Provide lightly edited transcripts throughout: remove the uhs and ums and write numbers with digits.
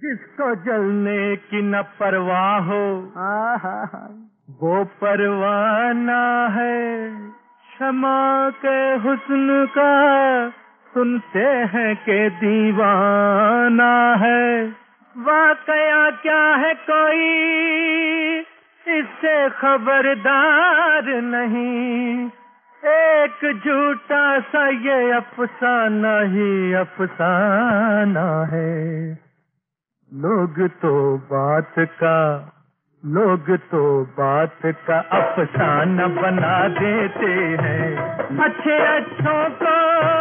जिसको जलने की न परवाह हो वो परवाना है। क्षमा के हुस्न का सुनते हैं कि दीवाना है। वाकया क्या है कोई इससे खबरदार नहीं। एक झूठा सा ये अफसाना ही अफसाना है। लोग तो बात का अफसाना बना देते हैं। अच्छे अच्छों को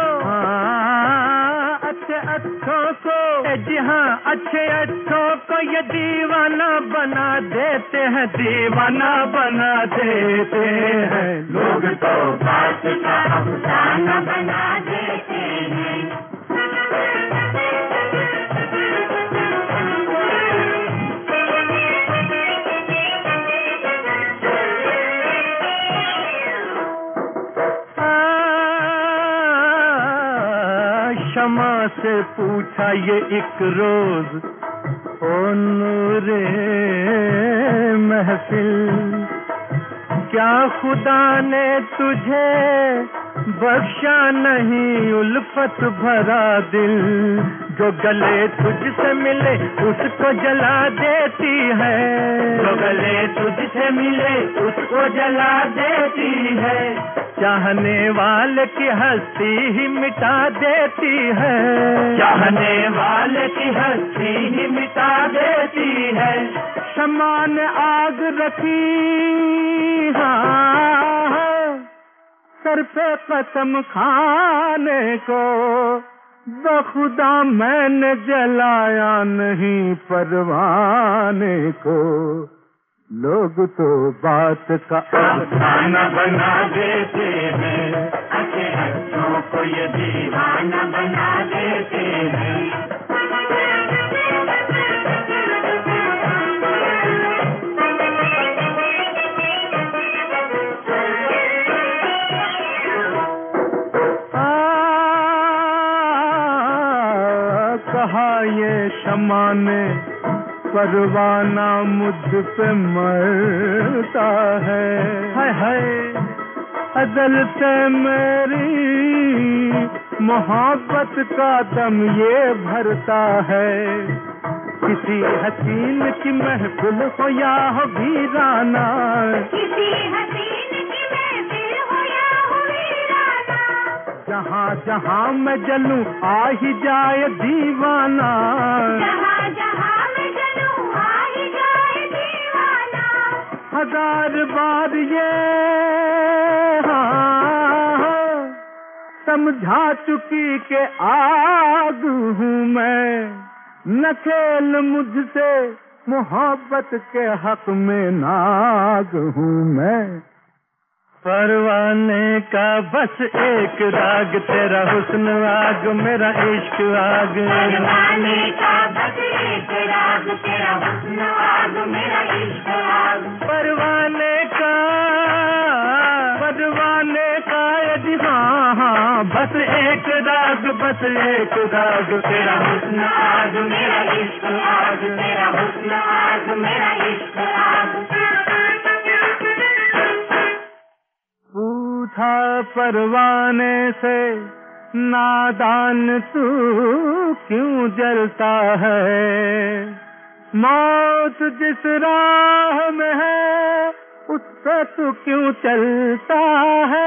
जी हाँ, अच्छे अच्छों को ये दीवाना बना देते हैं, दीवाना बना देते हैं। लोग तो बात का अफसाना बना देते हैं। क्षमा से पूछा ये एक रोज, ओ नूरे महफिल, क्या खुदा ने तुझे बख्शा नहीं उल्फत भरा दिल। जो गले तुझसे मिले उसको जला देती है, जो गले तुझसे मिले उसको जला देती है। चाहने वाले की हस्ती ही मिटा देती है, चाहने वाले की हस्ती ही मिटा देती है। क्षमा ने आग रखी हाँ सर पे कसम खाने को, बखुदा मैंने जलाया नहीं परवाने को। लोग तो बात का अफसाना बना देते हैं। अच्छे अच्छों को ये दीवाना बना देते हैं। कहा ये क्षमा ने परवाना मुझ पे मरता है। हाय हाय अदल से मेरी मोहब्बत का दम ये भरता है। किसी हसीन की महफिल हो या हो वीराना, किसी हसीन की महफिल हो या हो वीराना, जहाँ जहाँ मैं जलूं आ ही जाए दीवाना, जहाँ जहाँ मैं जलूं आ ही जाए दीवाना। हजार बार ये हाँ समझा चुकी के आग हूँ मैं। न खेल मुझसे मोहब्बत के हक में नाग हूँ मैं। परवाने का बस एक राग, तेरा हुस्न आग मेरा इश्क आग। परवाने का बस एक राग, तेरा हुस्न आग मेरा इश्क आग। परवाने का यदि हाँ हाँ बस एक राग, बस एक राग, तेरा हुस्न आग मेरा इश्क आग, तेरा हुस्न आग मेरा इश्क आग। पूछा परवाने से नादान तू क्यों जलता है। मौत जिस राह में है उस पे तू क्यों चलता है।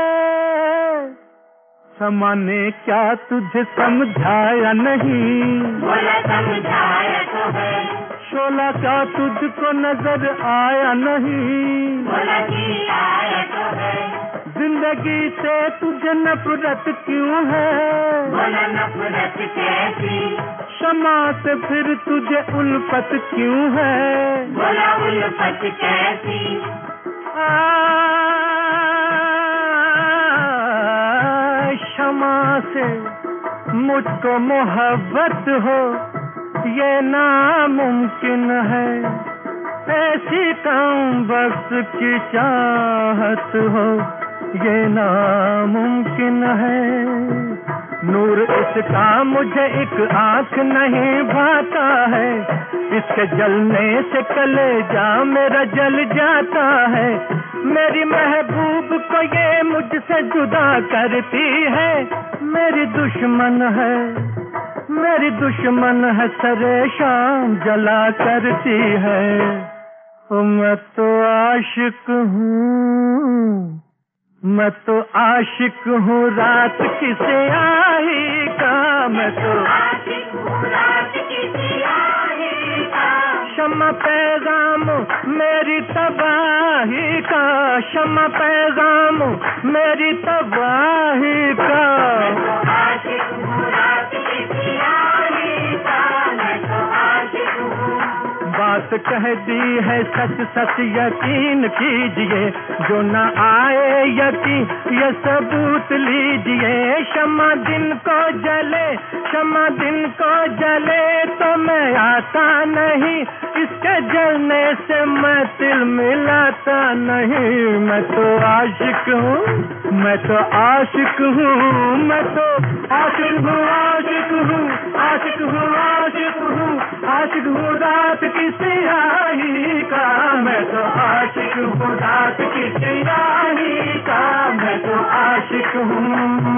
क्षमा ने क्या तुझे समझाया नहीं, बोला समझाया तो है। शोला क्या तुझको नजर आया नहीं, बोला कि आया तो है। जिंदगी से तुझे नफरत क्यों है, बोला नफरत कैसी। क्षमा से फिर तुझे उल्फत क्यों है, बोला उल्फत कैसी। क्षमा से मुझको मोहब्बत हो ये नामुमकिन है। ऐसी कम वक्त की चाहत हो ये नामुमकिन है। नूर इसका मुझे एक आंख नहीं भाता है, इसके जलने से कलेजा मेरा जल जाता है। मेरी महबूब को ये मुझसे जुदा करती है, मेरी दुश्मन है, मेरी दुश्मन है, सरे शाम जला करती है। ओ मैं तो आशिक हूँ, मैं तो आशिक हूँ रात की स्याही का, मैं तो आशिक हूँ रात की स्याही का। शम्मा पैगाम मेरी तबाही का, शम्मा पैगाम मेरी तबाही का। मैं तो आशिक हूँ रात की स्याही का, मैं तो आशिक हूँ। बात कह दी है सच सच यकीन कीजिए, जो न आए यकीन ये सबूत लीजिए। शम्मा दिन को जले, शम्मा दिन को जले तो मैं आता नहीं, इसके जलने से मैं तिल मिलाता नहीं। मैं तो आशिक हूँ, मैं तो आशिक हूँ, मैं तो आशिक हूँ, आशिक हूँ, आशिक हूँ, आशिक हूँ, आशिक हूँ रात की स्याही का, मैं तो आशिक हूँ रात की स्याही का, मैं तो आशिक हूँ।